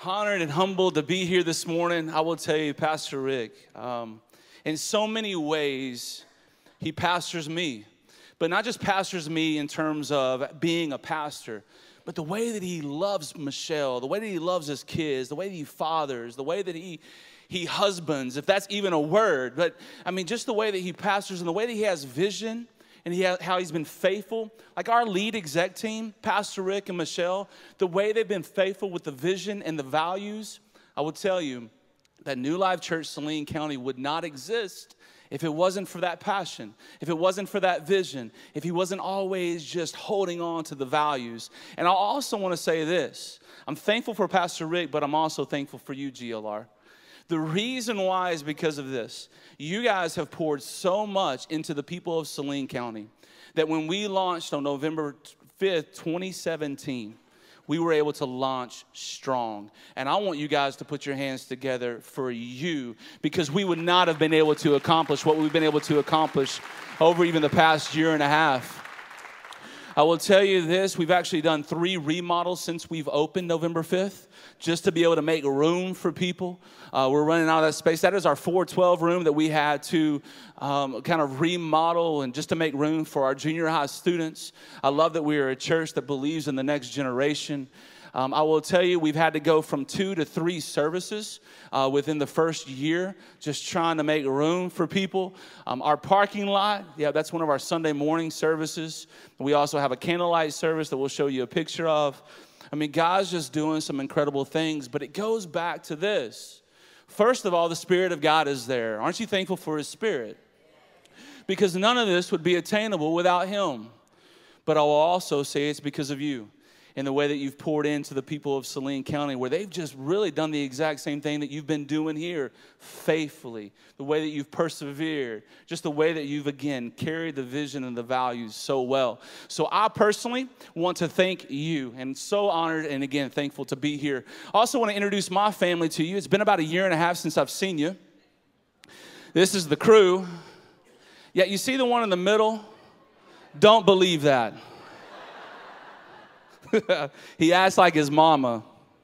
Honored and humbled to be here this morning. I will tell you, Pastor Rick, in so many ways, he pastors me. But not just pastors me in terms of being a pastor, but the way that he loves Michelle, the way that he loves his kids, the way that he fathers, the way that he husbands, if that's even a word. But, I mean, just the way that he pastors and the way that he has vision and how he's been faithful. Like our lead exec team, Pastor Rick and Michelle, the way they've been faithful with the vision and the values, I will tell you that New Life Church Saline County would not exist if it wasn't for that passion, if it wasn't for that vision, if he wasn't always just holding on to the values. And I also want to say this. I'm thankful for Pastor Rick, but I'm also thankful for you, GLR. The reason why is because of this. You guys have poured so much into the people of Saline County that when we launched on November 5th, 2017, we were able to launch strong. And I want you guys to put your hands together for you, because we would not have been able to accomplish what we've been able to accomplish over even the past year and a half. I will tell you this, we've actually done 3 remodels since we've opened November 5th, just to be able to make room for people. We're running out of that space. That is our 412 room that we had to kind of remodel and just to make room for our junior high students. I love that we are a church that believes in the next generation. I will tell you, we've had to go from 2 to 3 services within the first year, just trying to make room for people. Our parking lot, yeah, that's one of our Sunday morning services. We also have a candlelight service that we'll show you a picture of. I mean, God's just doing some incredible things, but it goes back to this. First of all, the Spirit of God is there. Aren't you thankful for His Spirit? Because none of this would be attainable without Him. But I will also say it's because of you and the way that you've poured into the people of Saline County, where they've just really done the exact same thing that you've been doing here faithfully, the way that you've persevered, just the way that you've, again, carried the vision and the values so well. So I personally want to thank you, and so honored and, again, thankful to be here. I also want to introduce my family to you. It's been about 1.5 years since I've seen you. This is the crew. Yeah, you see the one in the middle? Don't believe that. He acts like his mama.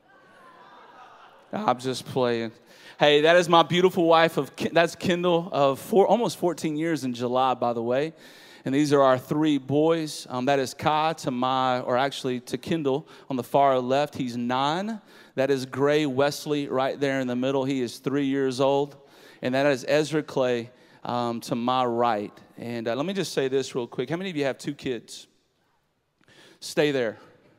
I'm just playing. Hey, that is my beautiful wife. That's Kendall of almost 14 years in July, by the way. And these are our 3 boys. That is Kai to Kendall on the far left. He's 9. That is Gray Wesley right there in the middle. He is 3 years old. And that is Ezra Clay to my right. And let me just say this real quick. How many of you have 2 kids? Stay there.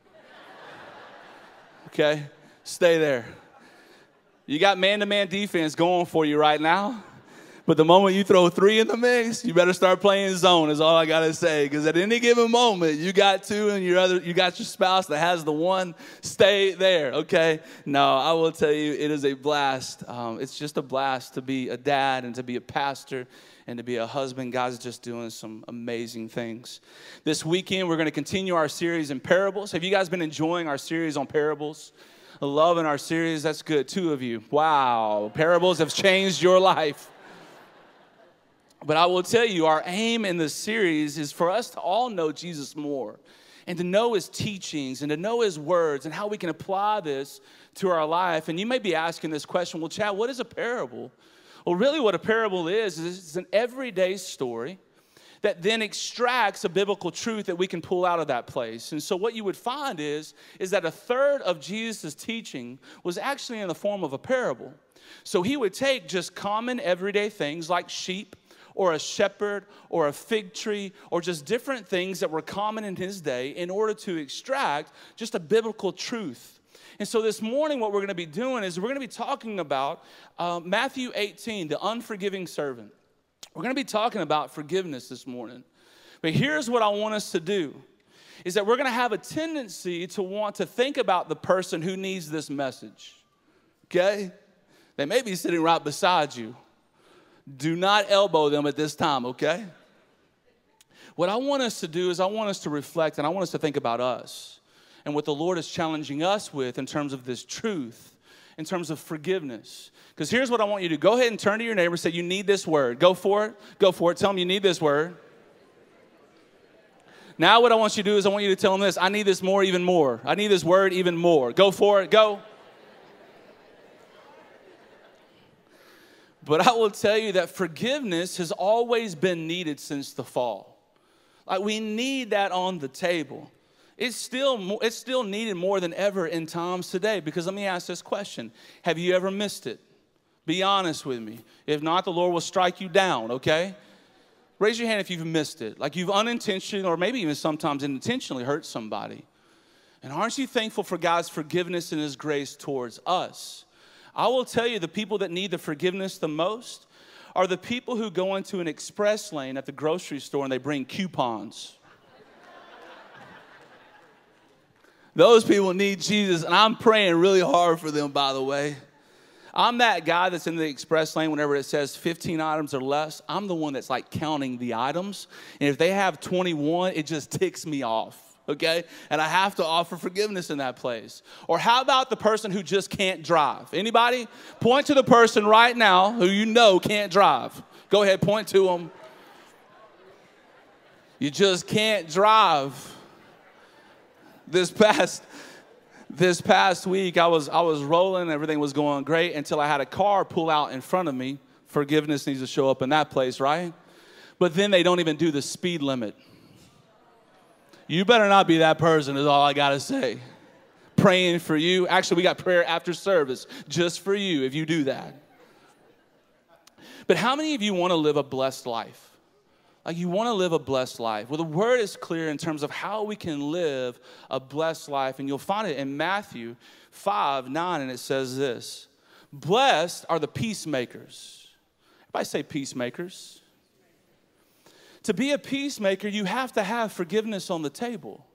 Okay, stay there. You got man-to-man defense going for you right now. But the moment you throw 3 in the mix, you better start playing zone is all I got to say. Because at any given moment, you got 2 and you got your spouse that has the 1. Stay there, okay? No, I will tell you, it is a blast. It's just a blast to be a dad and to be a pastor and to be a husband. God's just doing some amazing things. This weekend, we're going to continue our series in parables. Have you guys been enjoying our series on parables? Loving our series? That's good. 2 of you. Wow. Parables have changed your life. But I will tell you, our aim in this series is for us to all know Jesus more and to know His teachings and to know His words and how we can apply this to our life. And you may be asking this question, well, Chad, what is a parable? Well, really what a parable is it's an everyday story that then extracts a biblical truth that we can pull out of that place. And so what you would find is that 1/3 of Jesus' teaching was actually in the form of a parable. So He would take just common everyday things like sheep or a shepherd or a fig tree or just different things that were common in His day in order to extract just a biblical truth. And so this morning what we're going to be doing is we're going to be talking about Matthew 18, the unforgiving servant. We're going to be talking about forgiveness this morning. But here's what I want us to do, is that we're going to have a tendency to want to think about the person who needs this message, okay? They may be sitting right beside you. Do not elbow them at this time, okay? What I want us to do is I want us to reflect and I want us to think about us and what the Lord is challenging us with in terms of this truth, in terms of forgiveness. Because here's what I want you to do. Go ahead and turn to your neighbor and say, you need this word. Go for it. Go for it. Tell them you need this word. Now what I want you to do is I want you to tell them this. I need this more, even more. I need this word even more. Go for it. Go. But I will tell you that forgiveness has always been needed since the fall. Like, we need that on the table. It's still needed more than ever in times today, because let me ask this question. Have you ever missed it? Be honest with me. If not, the Lord will strike you down, okay? Raise your hand if you've missed it. Like, you've unintentionally, or maybe even sometimes intentionally, hurt somebody. And aren't you thankful for God's forgiveness and His grace towards us? I will tell you, the people that need the forgiveness the most are the people who go into an express lane at the grocery store and they bring coupons. Those people need Jesus, and I'm praying really hard for them, by the way. I'm that guy that's in the express lane whenever it says 15 items or less. I'm the one that's like counting the items. And if they have 21, it just ticks me off, okay? And I have to offer forgiveness in that place. Or how about the person who just can't drive? Anybody? Point to the person right now who you know can't drive. Go ahead, point to them. You just can't drive. This past week, I was rolling, everything was going great until I had a car pull out in front of me. Forgiveness needs to show up in that place, right? But then they don't even do the speed limit. You better not be that person, is all I got to say. Praying for you. Actually, we got prayer after service just for you if you do that. But how many of you want to live a blessed life? Like, you want to live a blessed life. Well, the word is clear in terms of how we can live a blessed life. And you'll find it in Matthew 5:9, and it says this. Blessed are the peacemakers. Everybody say peacemakers. To be a peacemaker, you have to have forgiveness on the table.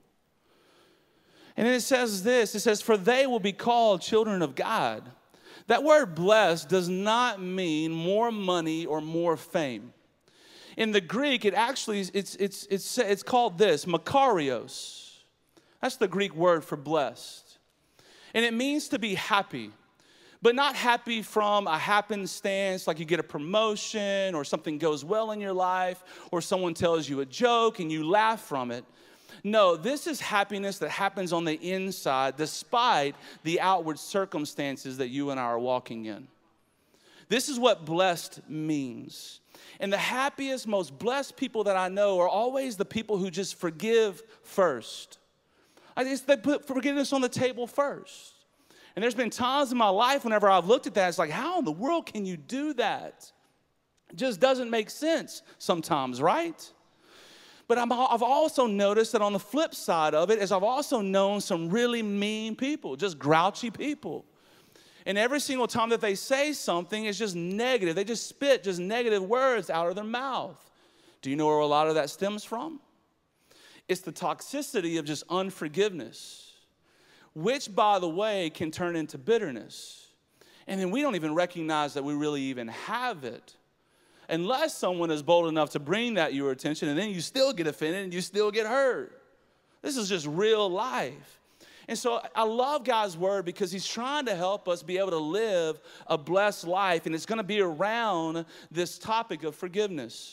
And then it says this. It says, for they will be called children of God. That word blessed does not mean more money or more fame. In the Greek, it actually, it's called this, makarios. That's the Greek word for blessed. And it means to be happy, but not happy from a happenstance, like you get a promotion or something goes well in your life or someone tells you a joke and you laugh from it. No, this is happiness that happens on the inside despite the outward circumstances that you and I are walking in. This is what blessed means. And the happiest, most blessed people that I know are always the people who just forgive first. They put forgiveness on the table first. And there's been times in my life whenever I've looked at that, it's like, how in the world can you do that? It just doesn't make sense sometimes, right? But I've also noticed that on the flip side of it is I've also known some really mean people, just grouchy people. And every single time that they say something, it's just negative. They just spit just negative words out of their mouth. Do you know where a lot of that stems from? It's the toxicity of just unforgiveness, which, by the way, can turn into bitterness. And then we don't even recognize that we really even have it, unless someone is bold enough to bring that to your attention, and then you still get offended and you still get hurt. This is just real life. And so I love God's word because He's trying to help us be able to live a blessed life, and it's going to be around this topic of forgiveness.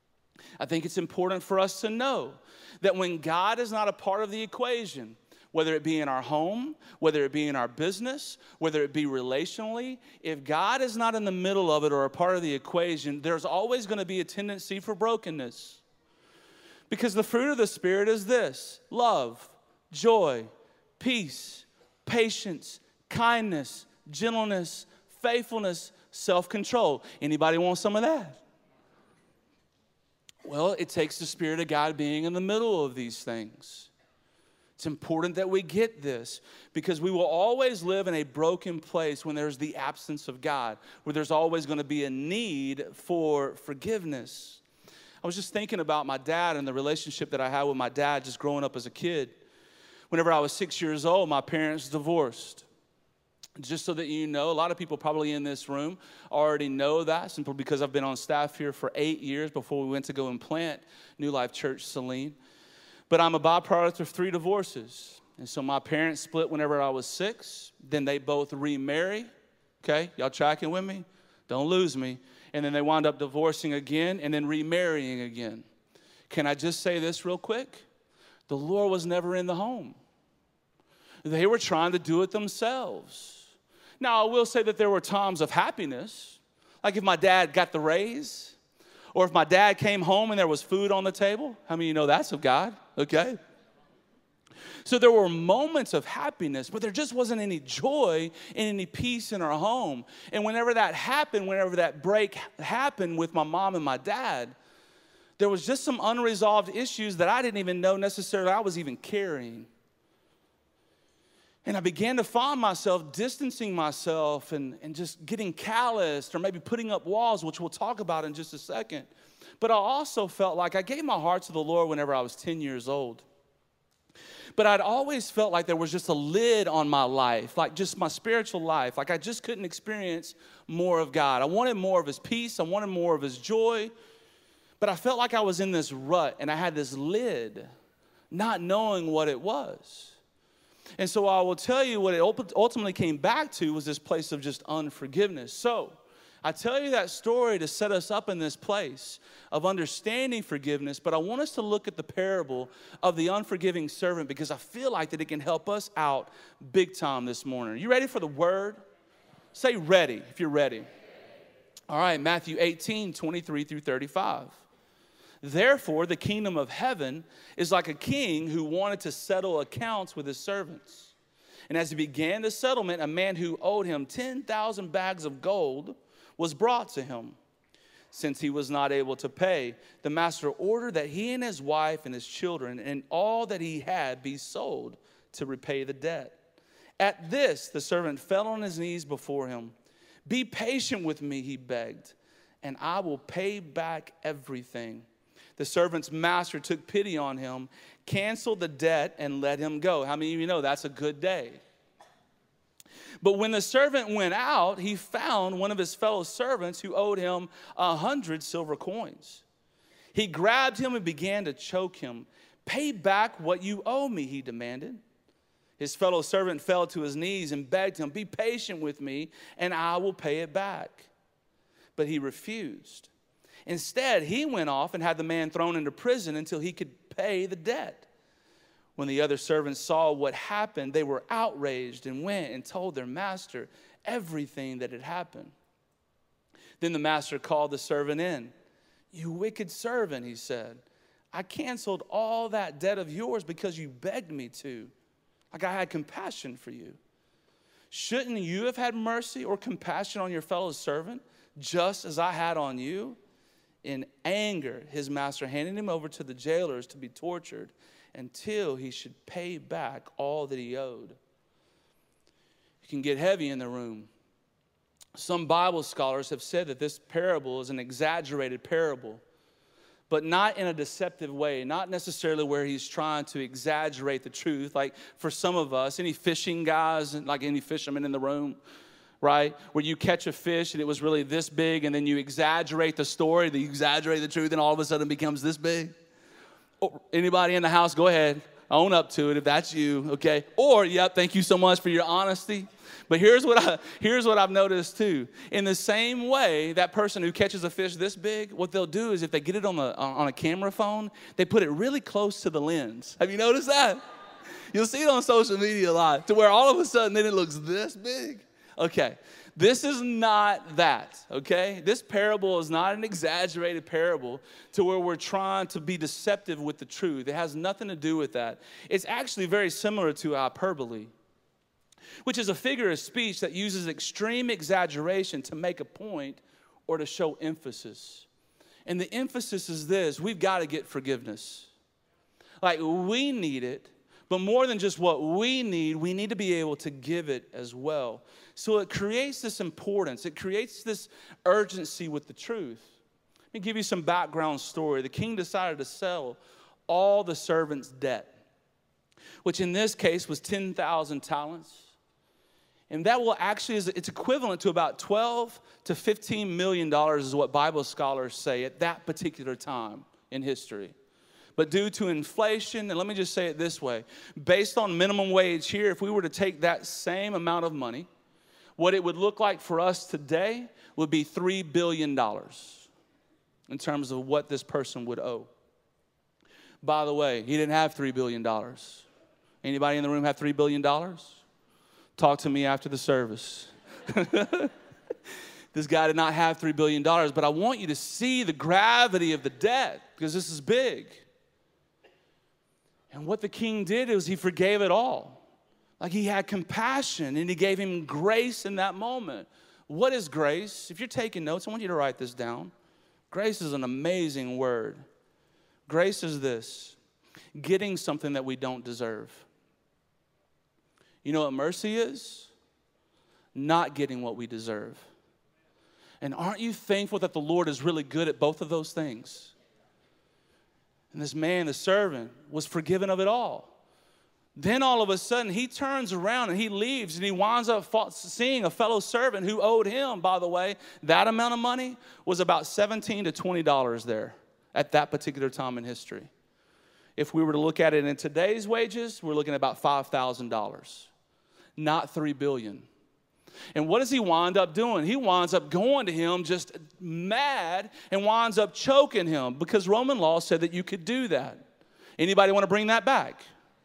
I think it's important for us to know that when God is not a part of the equation, whether it be in our home, whether it be in our business, whether it be relationally, if God is not in the middle of it or a part of the equation, there's always going to be a tendency for brokenness. Because the fruit of the Spirit is this: love, joy, peace, patience, kindness, gentleness, faithfulness, self-control. Anybody want some of that? Well, it takes the Spirit of God being in the middle of these things. It's important that we get this, because we will always live in a broken place when there's the absence of God, where there's always going to be a need for forgiveness. I was just thinking about my dad and the relationship that I had with my dad just growing up as a kid. Whenever I was 6 years old, my parents divorced. Just so that you know, a lot of people probably in this room already know that, simply because I've been on staff here for 8 years before we went to go and plant New Life Church Saline. But I'm a byproduct of 3 divorces. And so my parents split whenever I was 6. Then they both remarry. Okay, y'all tracking with me? Don't lose me. And then they wound up divorcing again and then remarrying again. Can I just say this real quick? The Lord was never in the home. They were trying to do it themselves. Now, I will say that there were times of happiness. Like if my dad got the raise, or if my dad came home and there was food on the table. How many of you know that's of God? Okay. So there were moments of happiness, but there just wasn't any joy and any peace in our home. And whenever that happened, whenever that break happened with my mom and my dad, there was just some unresolved issues that I didn't even know necessarily I was even carrying. And I began to find myself distancing myself and just getting calloused or maybe putting up walls, which we'll talk about in just a second. But I also felt like I gave my heart to the Lord whenever I was 10 years old. But I'd always felt like there was just a lid on my life, like just my spiritual life. Like I just couldn't experience more of God. I wanted more of his peace. I wanted more of his joy. But I felt like I was in this rut and I had this lid, not knowing what it was. And so I will tell you what it ultimately came back to was this place of just unforgiveness. So I tell you that story to set us up in this place of understanding forgiveness, but I want us to look at the parable of the unforgiving servant because I feel like that it can help us out big time this morning. Are you ready for the word? Say ready if you're ready. All right, Matthew 18, 23 through 35. Therefore, the kingdom of heaven is like a king who wanted to settle accounts with his servants. And as he began the settlement, a man who owed him 10,000 bags of gold was brought to him. Since he was not able to pay, the master ordered that he and his wife and his children and all that he had be sold to repay the debt. At this, the servant fell on his knees before him. Be patient with me, he begged, and I will pay back everything. The servant's master took pity on him, canceled the debt, and let him go. How many of you know that's a good day? But when the servant went out, he found one of his fellow servants who owed him 100 silver coins. He grabbed him and began to choke him. Pay back what you owe me, he demanded. His fellow servant fell to his knees and begged him, be patient with me, and I will pay it back. But he refused. Instead, he went off and had the man thrown into prison until he could pay the debt. When the other servants saw what happened, they were outraged and went and told their master everything that had happened. Then the master called the servant in. You wicked servant, he said. I canceled all that debt of yours because you begged me to. Like I had compassion for you. Shouldn't you have had mercy or compassion on your fellow servant, just as I had on you? In anger, his master handed him over to the jailers to be tortured until he should pay back all that he owed. It can get heavy in the room. Some Bible scholars have said that this parable is an exaggerated parable, but not in a deceptive way, not necessarily where he's trying to exaggerate the truth. Like for some of us, any fishing guys, like any fishermen in the room, right? Where you catch a fish and it was really this big and then you exaggerate the story, you exaggerate the truth and all of a sudden it becomes this big. Oh, anybody in the house, go ahead. Own up to it if that's you, okay? Or, yep, thank you so much for your honesty. But here's what I've noticed too. In the same way, that person who catches a fish this big, what they'll do is if they get it on a camera phone, they put it really close to the lens. Have you noticed that? You'll see it on social media a lot to where all of a sudden then it looks this big. Okay, this is not that, okay? This parable is not an exaggerated parable to where we're trying to be deceptive with the truth. It has nothing to do with that. It's actually very similar to hyperbole, which is a figure of speech that uses extreme exaggeration to make a point or to show emphasis. And the emphasis is this: we've got to get forgiveness. Like, we need it. But more than just what we need to be able to give it as well. So it creates this importance. It creates this urgency with the truth. Let me give you some background story. The king decided to sell all the servants' debt, which in this case was 10,000 talents. And that will actually, it's equivalent to about $12 to $15 million is what Bible scholars say at that particular time in history. But due to inflation, and let me just say it this way, based on minimum wage here, if we were to take that same amount of money, what it would look like for us today would be $3 billion in terms of what this person would owe. By the way, he didn't have $3 billion. Anybody in the room have $3 billion? Talk to me after the service. This guy did not have $3 billion, but I want you to see the gravity of the debt because this is big. And what the king did was he forgave it all. Like he had compassion and he gave him grace in that moment. What is grace? If you're taking notes, I want you to write this down. Grace is an amazing word. Grace is this: getting something that we don't deserve. You know what mercy is? Not getting what we deserve. And aren't you thankful that the Lord is really good at both of those things? And this man, the servant, was forgiven of it all. Then all of a sudden, he turns around and he leaves and he winds up seeing a fellow servant who owed him, by the way, that amount of money was about $17 to $20 there at that particular time in history. If we were to look at it in today's wages, we're looking at about $5,000, not $3 billion. And what does he wind up doing? He winds up going to him just mad and winds up choking him because Roman law said that you could do that. Anybody want to bring that back?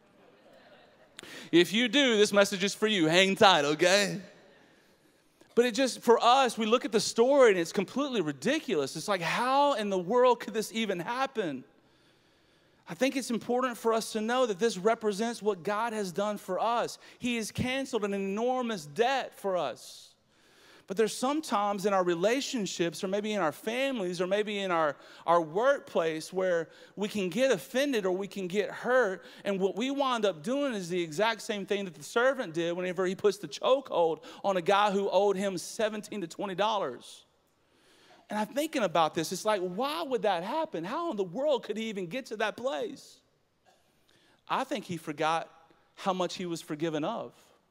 If you do, this message is for you. Hang tight, okay? But it just, for us, we look at the story and it's completely ridiculous. It's like, how in the world could this even happen? I think it's important for us to know that this represents what God has done for us. He has canceled an enormous debt for us. But there's sometimes in our relationships or maybe in our families or maybe in our workplace where we can get offended or we can get hurt. And what we wind up doing is the exact same thing that the servant did whenever he puts the chokehold on a guy who owed him $17 to $20. And I'm thinking about this. It's like, why would that happen? How in the world could he even get to that place? I think he forgot how much he was forgiven of.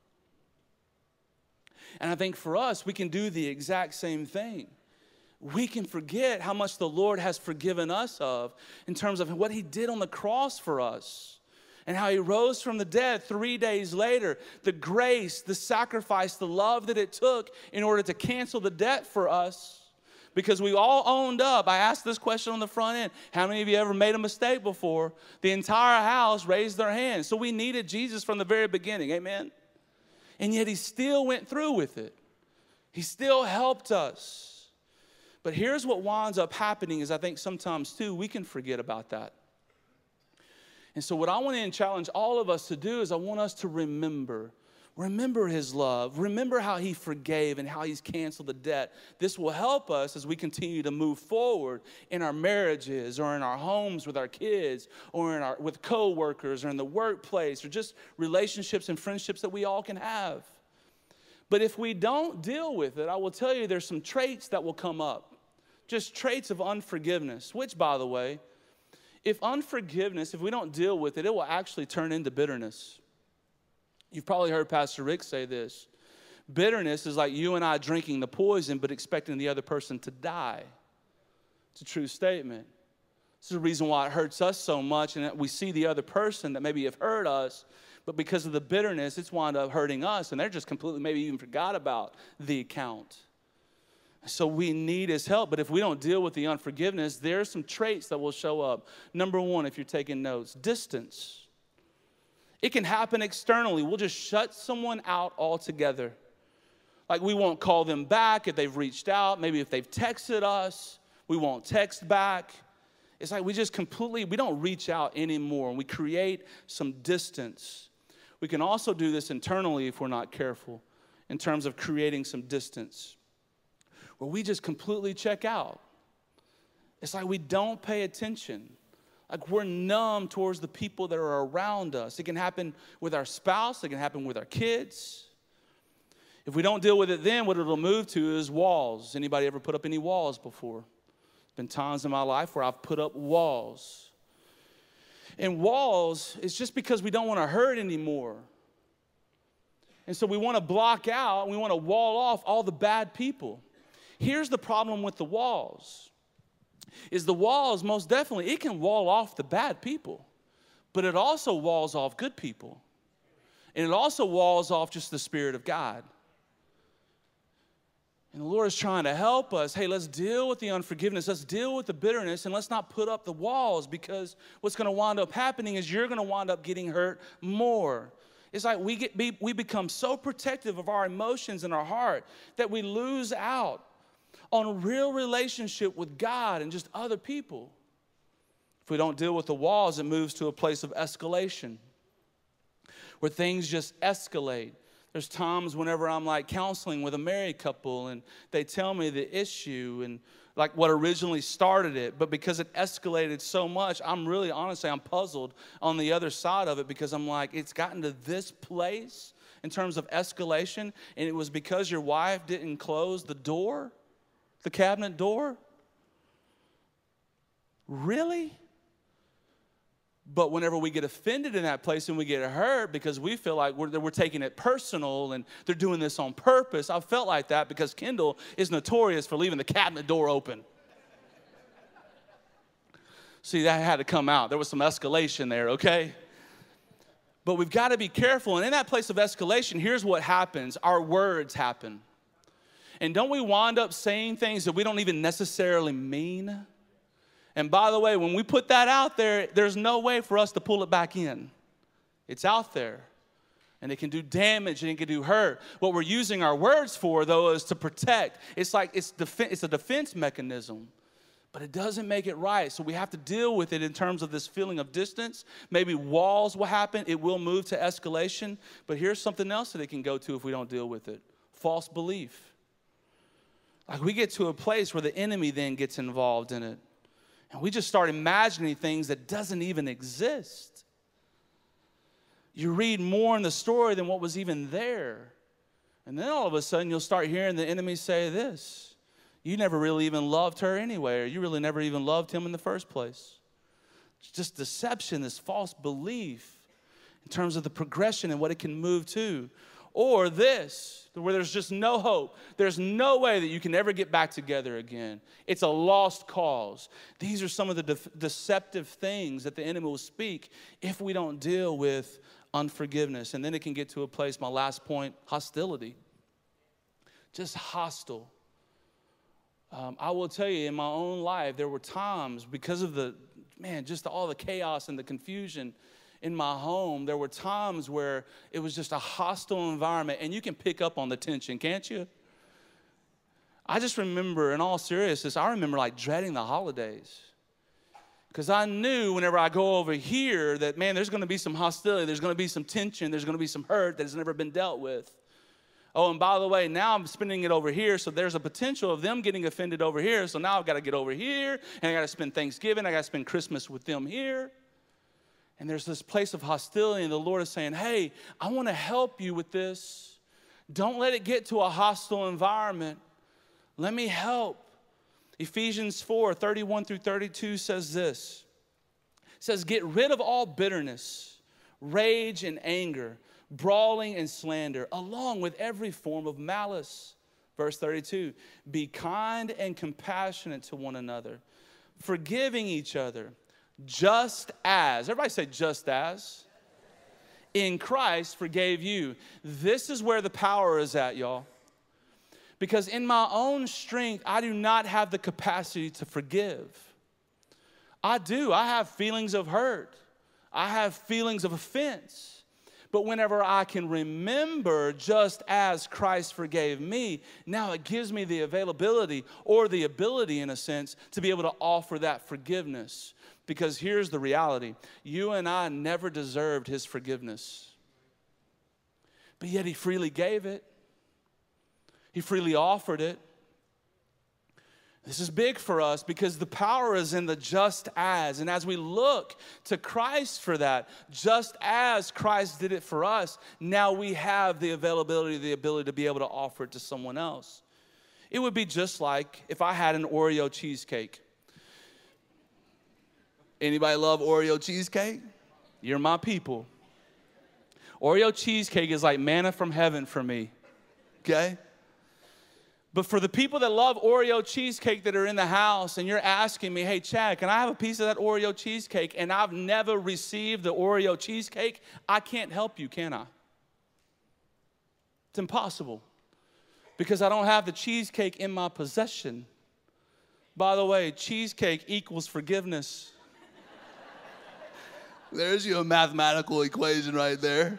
And I think for us, we can do the exact same thing. We can forget how much the Lord has forgiven us of in terms of what he did on the cross for us and how he rose from the dead 3 days later. The grace, the sacrifice, the love that it took in order to cancel the debt for us. Because we all owned up. I asked this question on the front end. How many of you ever made a mistake before? The entire house raised their hands. So we needed Jesus from the very beginning. Amen? And yet he still went through with it. He still helped us. But here's what winds up happening is I think sometimes too, we can forget about that. And so what I want to challenge all of us to do is I want us to remember his love. Remember how he forgave and how he's canceled the debt. This will help us as we continue to move forward in our marriages or in our homes with our kids or with co-workers or in the workplace or just relationships and friendships that we all can have. But if we don't deal with it, I will tell you there's some traits that will come up. Just traits of unforgiveness, which, by the way, if we don't deal with it, it will actually turn into bitterness. You've probably heard Pastor Rick say this. Bitterness is like you and I drinking the poison but expecting the other person to die. It's a true statement. This is the reason why it hurts us so much, and we see the other person that maybe have hurt us, but because of the bitterness, it's wound up hurting us, and they're just completely maybe even forgot about the account. So we need his help, but if we don't deal with the unforgiveness, there are some traits that will show up. Number one, if you're taking notes, distance. It can happen externally. We'll just shut someone out altogether. Like we won't call them back if they've reached out. Maybe if they've texted us, we won't text back. It's like we don't reach out anymore, and we create some distance. We can also do this internally if we're not careful in terms of creating some distance, where we just completely check out. It's like we don't pay attention. Like we're numb towards the people that are around us. It can happen with our spouse. It can happen with our kids. If we don't deal with it then, what it'll move to is walls. Anybody ever put up any walls before? There's been times in my life where I've put up walls. And walls is just because we don't want to hurt anymore. And so we want to block out and we want to wall off all the bad people. Here's the problem with the walls. Is the walls, most definitely, it can wall off the bad people, but it also walls off good people. And it also walls off just the Spirit of God. And the Lord is trying to help us. Hey, let's deal with the unforgiveness. Let's deal with the bitterness, and let's not put up the walls, because what's going to wind up happening is you're going to wind up getting hurt more. It's like we become so protective of our emotions and our heart that we lose out on a real relationship with God and just other people. If we don't deal with the walls, it moves to a place of escalation where things just escalate. There's times whenever I'm like counseling with a married couple and they tell me the issue and like what originally started it, but because it escalated so much, I'm really, honestly, I'm puzzled on the other side of it because I'm like, it's gotten to this place in terms of escalation, and it was because your wife didn't close the door, the cabinet door? Really? But whenever we get offended in that place and we get hurt because we feel like we're taking it personal and they're doing this on purpose, I felt like that because Kendall is notorious for leaving the cabinet door open. See, that had to come out. There was some escalation there, okay? But we've got to be careful. And in that place of escalation, here's what happens. Our words happen. And don't we wind up saying things that we don't even necessarily mean? And by the way, when we put that out there, there's no way for us to pull it back in. It's out there. And it can do damage and it can do hurt. What we're using our words for, though, is to protect. It's like it's a defense mechanism. But it doesn't make it right. So we have to deal with it in terms of this feeling of distance. Maybe walls will happen. It will move to escalation. But here's something else that it can go to if we don't deal with it. False belief. Like we get to a place where the enemy then gets involved in it. And we just start imagining things that doesn't even exist. You read more in the story than what was even there. And then all of a sudden you'll start hearing the enemy say this. You never really even loved her anyway, or you really never even loved him in the first place. It's just deception, this false belief in terms of the progression and what it can move to. Or this, where there's just no hope. There's no way that you can ever get back together again. It's a lost cause. These are some of the deceptive things that the enemy will speak if we don't deal with unforgiveness. And then it can get to a place, my last point, hostility. Just hostile. I will tell you, in my own life, there were times because of just all the chaos and the confusion in my home, there were times where it was just a hostile environment, and you can pick up on the tension, can't you? I just remember, in all seriousness, I remember like dreading the holidays because I knew whenever I go over here that, man, there's going to be some hostility, there's going to be some tension, there's going to be some hurt that has never been dealt with. Oh, and by the way, now I'm spending it over here, so there's a potential of them getting offended over here, so now I've got to get over here, and I got to spend Thanksgiving, I got to spend Christmas with them here. And there's this place of hostility, and the Lord is saying, hey, I want to help you with this. Don't let it get to a hostile environment. Let me help. Ephesians 4:31-32 says this. It says, get rid of all bitterness, rage and anger, brawling and slander, along with every form of malice. Verse 32, be kind and compassionate to one another, forgiving each other, just as, everybody say just as, in Christ forgave you. This is where the power is at, y'all. Because in my own strength, I do not have the capacity to forgive. I do. I have feelings of hurt. I have feelings of offense. But whenever I can remember just as Christ forgave me, now it gives me the availability or the ability, in a sense, to be able to offer that forgiveness. Because here's the reality. You and I never deserved his forgiveness. But yet he freely gave it. He freely offered it. This is big for us because the power is in the just as. And as we look to Christ for that, just as Christ did it for us, now we have the availability, the ability to be able to offer it to someone else. It would be just like if I had an Oreo cheesecake. Anybody love Oreo cheesecake? You're my people. Oreo cheesecake is like manna from heaven for me, okay? But for the people that love Oreo cheesecake that are in the house and you're asking me, hey, Chad, can I have a piece of that Oreo cheesecake? And I've never received the Oreo cheesecake, I can't help you, can I? It's impossible because I don't have the cheesecake in my possession. By the way, cheesecake equals forgiveness. There's your mathematical equation right there.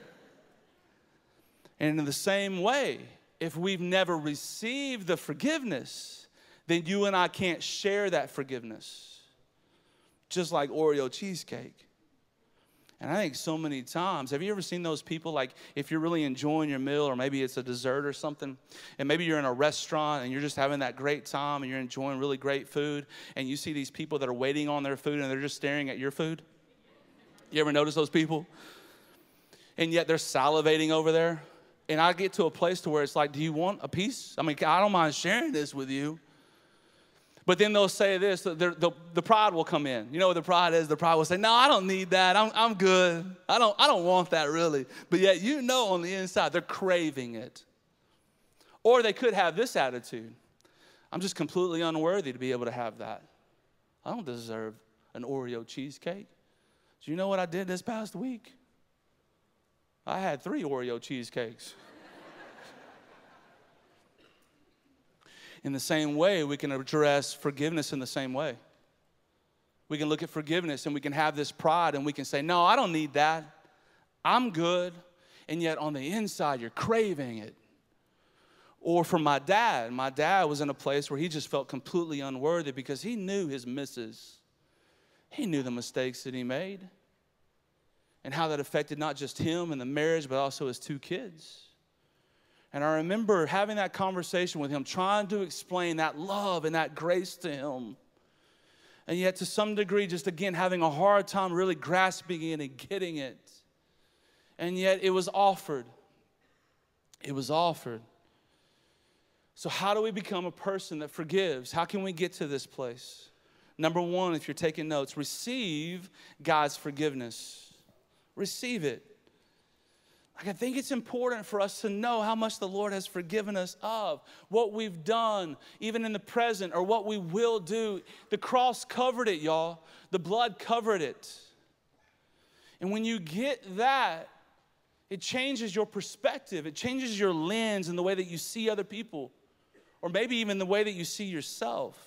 And in the same way, if we've never received the forgiveness, then you and I can't share that forgiveness. Just like Oreo cheesecake. And I think so many times, have you ever seen those people, like if you're really enjoying your meal, or maybe it's a dessert or something, and maybe you're in a restaurant and you're just having that great time and you're enjoying really great food, and you see these people that are waiting on their food and they're just staring at your food? You ever notice those people? And yet they're salivating over there. And I get to a place to where it's like, do you want a piece? I mean, I don't mind sharing this with you. But then they'll say this, the pride will come in. You know what the pride is? The pride will say, no, I don't need that. I'm good. I don't want that really. But yet you know on the inside they're craving it. Or they could have this attitude. I'm just completely unworthy to be able to have that. I don't deserve an Oreo cheesecake. Do you know what I did this past week? I had 3 Oreo cheesecakes. In the same way, we can address forgiveness in the same way. We can look at forgiveness and we can have this pride and we can say, no, I don't need that. I'm good. And yet on the inside, you're craving it. Or for my dad was in a place where he just felt completely unworthy because he knew his misses. He knew the mistakes that he made and how that affected not just him and the marriage, but also his 2 kids. And I remember having that conversation with him, trying to explain that love and that grace to him. And yet to some degree, just again, having a hard time really grasping it and getting it. And yet it was offered. It was offered. So how do we become a person that forgives? How can we get to this place? Number 1, if you're taking notes, receive God's forgiveness. Receive it. Like, I think it's important for us to know how much the Lord has forgiven us of what we've done, even in the present, or what we will do. The cross covered it, y'all. The blood covered it. And when you get that, it changes your perspective. It changes your lens and the way that you see other people, or maybe even the way that you see yourself.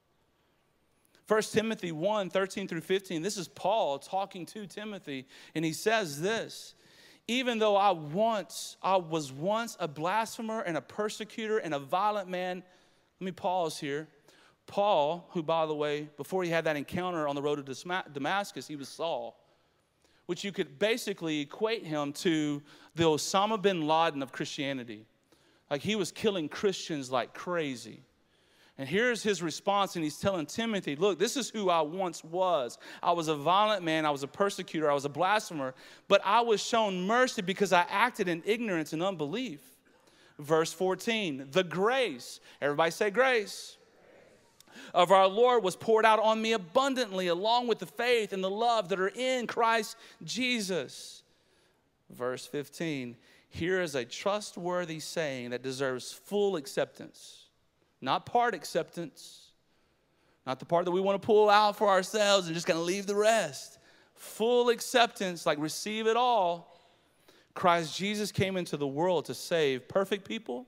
1 Timothy 1, 13 through 15, this is Paul talking to Timothy, and he says this: even though I was once a blasphemer and a persecutor and a violent man. Let me pause here. Paul, who, by the way, before he had that encounter on the road to Damascus, he was Saul, which you could basically equate him to the Osama bin Laden of Christianity. Like, he was killing Christians like crazy. And here's his response, and he's telling Timothy, look, this is who I once was. I was a violent man. I was a persecutor. I was a blasphemer. But I was shown mercy because I acted in ignorance and unbelief. Verse 14, the grace, everybody say grace, of our Lord was poured out on me abundantly, along with the faith and the love that are in Christ Jesus. Verse 15, here is a trustworthy saying that deserves full acceptance. Not part acceptance. Not the part that we want to pull out for ourselves and just kind of leave the rest. Full acceptance, like receive it all. Christ Jesus came into the world to save perfect people.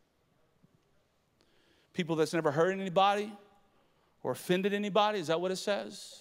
People that's never hurt anybody or offended anybody. Is that what it says?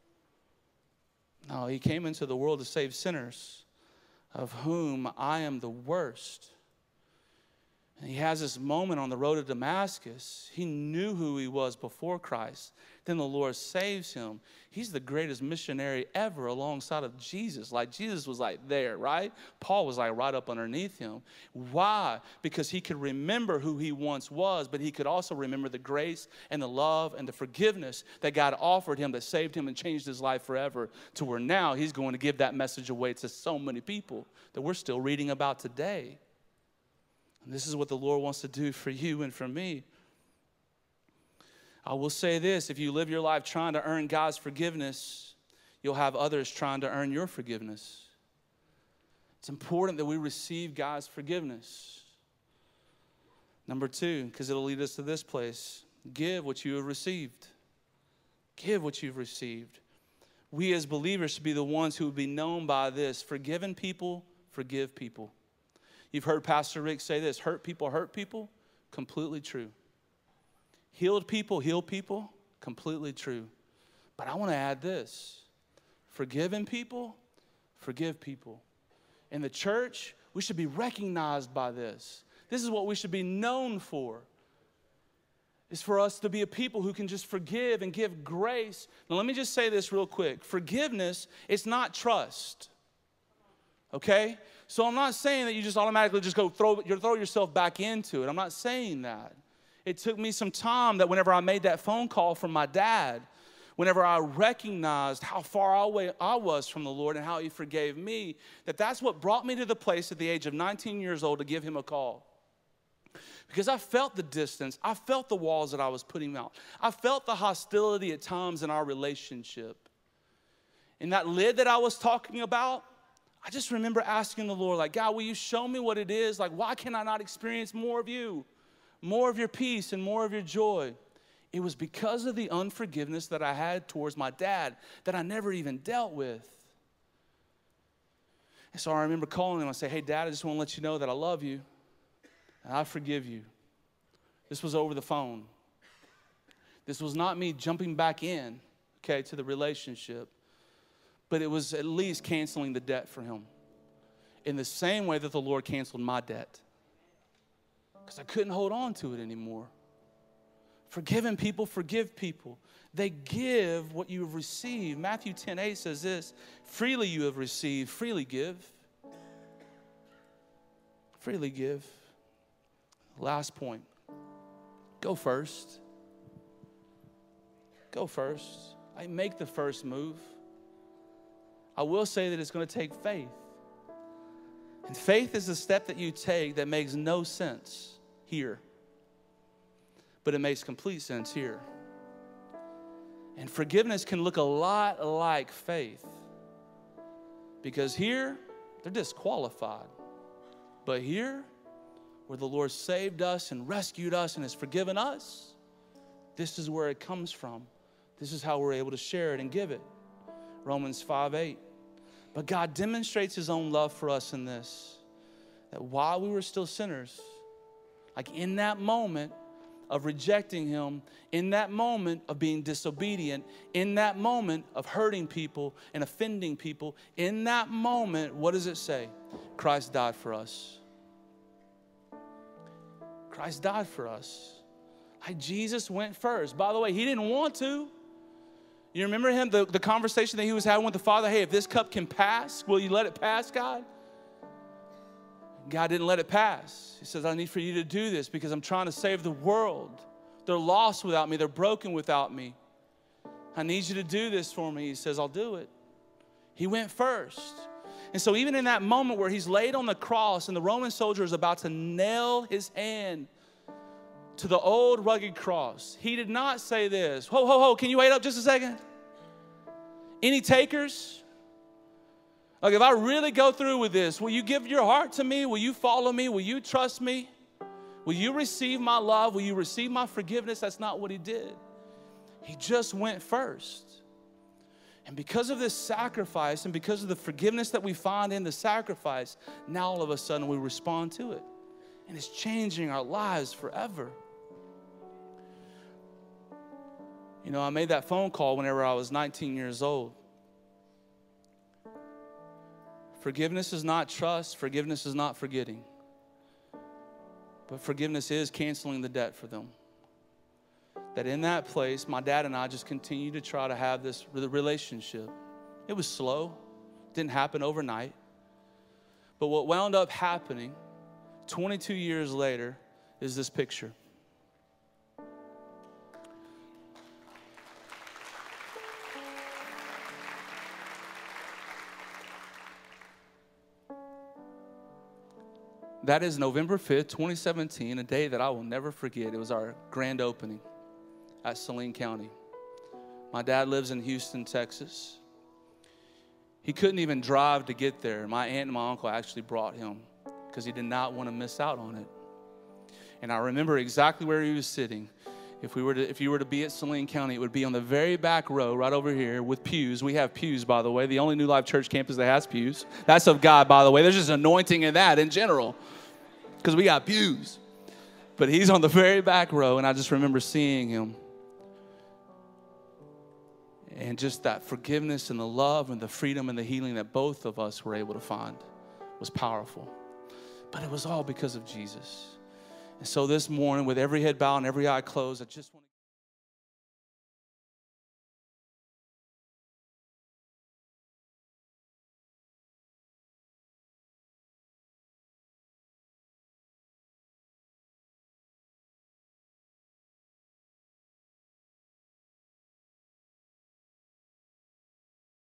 No, he came into the world to save sinners, of whom I am the worst. And he has this moment on the road to Damascus. He knew who he was before Christ. Then the Lord saves him. He's the greatest missionary ever alongside of Jesus. Like, Jesus was like there, right? Paul was like right up underneath him. Why? Because he could remember who he once was, but he could also remember the grace and the love and the forgiveness that God offered him, that saved him and changed his life forever, to where now he's going to give that message away to so many people that we're still reading about today. And this is what the Lord wants to do for you and for me. I will say this: if you live your life trying to earn God's forgiveness, you'll have others trying to earn your forgiveness. It's important that we receive God's forgiveness. Number 2, because it'll lead us to this place: give what you have received. Give what you've received. We as believers should be the ones who would be known by this: forgiven people, forgive people. You've heard Pastor Rick say this: hurt people hurt people. Completely true. Healed people heal people. Completely true. But I want to add this: forgiven people forgive people. In the church, we should be recognized by this. This is what we should be known for. is for us to be a people who can just forgive and give grace. Now, let me just say this real quick. Forgiveness is not trust, okay? So I'm not saying that you just automatically just go throw yourself back into it. I'm not saying that. It took me some time that whenever I made that phone call from my dad, whenever I recognized how far away I was from the Lord and how he forgave me, that's what brought me to the place at the age of 19 years old to give him a call. Because I felt the distance. I felt the walls that I was putting out. I felt the hostility at times in our relationship. And that lid that I was talking about, I just remember asking the Lord, like, God, will you show me what it is? Like, why can I not experience more of you, more of your peace and more of your joy? It was because of the unforgiveness that I had towards my dad that I never even dealt with. And so I remember calling him. I say, hey, Dad, I just want to let you know that I love you. And I forgive you. This was over the phone. This was not me jumping back in, okay, to the relationship. But it was at least canceling the debt for him in the same way that the Lord canceled my debt. Because I couldn't hold on to it anymore. Forgiving people, forgive people. They give what you have received. Matthew 10:8 says this, freely you have received, freely give. Freely give. Last point. Go first. Go first. Make the first move. I will say that it's going to take faith. And faith is a step that you take that makes no sense here. But it makes complete sense here. And forgiveness can look a lot like faith. Because here, they're disqualified. But here, where the Lord saved us and rescued us and has forgiven us, this is where it comes from. This is how we're able to share it and give it. Romans 5:8. But God demonstrates his own love for us in this, that while we were still sinners, like in that moment of rejecting him, in that moment of being disobedient, in that moment of hurting people and offending people, in that moment, what does it say? Christ died for us. Christ died for us. Like Jesus went first. By the way, he didn't want to. You remember him, the conversation that he was having with the Father? Hey, if this cup can pass, will you let it pass, God? God didn't let it pass. He says, I need for you to do this because I'm trying to save the world. They're lost without me. They're broken without me. I need you to do this for me. He says, I'll do it. He went first. And so even in that moment where he's laid on the cross and the Roman soldier is about to nail his hand to the old rugged cross, he did not say this, ho, ho, ho, can you wait up just a second? Any takers? Like, if I really go through with this, will you give your heart to me? Will you follow me? Will you trust me? Will you receive my love? Will you receive my forgiveness? That's not what he did. He just went first. And because of this sacrifice and because of the forgiveness that we find in the sacrifice, now all of a sudden we respond to it. And it's changing our lives forever. You know, I made that phone call whenever I was 19 years old. Forgiveness is not trust. Forgiveness is not forgetting. But forgiveness is canceling the debt for them. That in that place, my dad and I just continued to try to have this relationship. It was slow. Didn't happen overnight. But what wound up happening 22 years later is this picture. That is November 5th, 2017, a day that I will never forget. It was our grand opening at Saline County. My dad lives in Houston, Texas. He couldn't even drive to get there. My aunt and my uncle actually brought him because he did not want to miss out on it. And I remember exactly where he was sitting. If you were to be at Saline County, it would be on the very back row right over here with pews. We have pews, by the way. The only New Life Church campus that has pews. That's of God, by the way. There's just anointing in that in general because we got pews. But he's on the very back row, and I just remember seeing him. And just that forgiveness and the love and the freedom and the healing that both of us were able to find was powerful. But it was all because of Jesus. And so this morning, with every head bowed and every eye closed, I just want to